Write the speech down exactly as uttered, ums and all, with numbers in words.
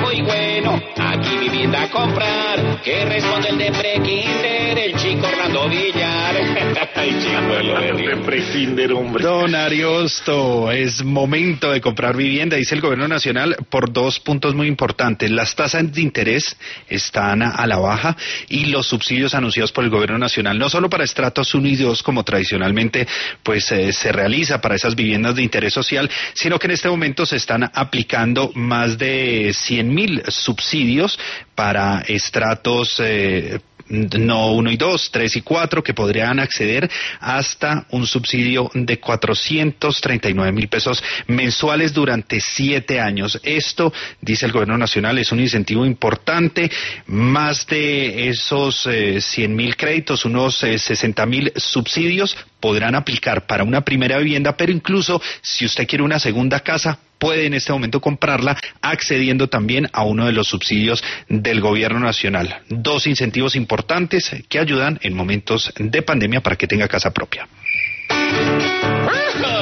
viejo y bueno, aquí vivienda a comprar, que responde el de Prekinder, el chico Orlando Villar. Ay, chico, lo de Prekinder, hombre. Don Ariosto, es momento de comprar vivienda, dice el gobierno nacional, por dos puntos muy importantes. Las tasas de interés están a la baja y los subsidios anunciados por el gobierno nacional, no solo para estratos uno y dos, como tradicionalmente pues eh, se realiza para esas viviendas de interés social, sino que en este momento se están aplicando más de cien mil subsidios para estratos eh, no uno y dos, tres y cuatro, que podrían acceder hasta un subsidio de cuatrocientos treinta y nueve mil pesos mensuales durante siete años. Esto, dice el gobierno nacional, es un incentivo importante. Más de esos eh, cien mil créditos, unos eh, sesenta mil subsidios podrán aplicar para una primera vivienda, pero incluso si usted quiere una segunda casa, puede en este momento comprarla accediendo también a uno de los subsidios del gobierno nacional. Dos incentivos importantes que ayudan en momentos de pandemia para que tenga casa propia.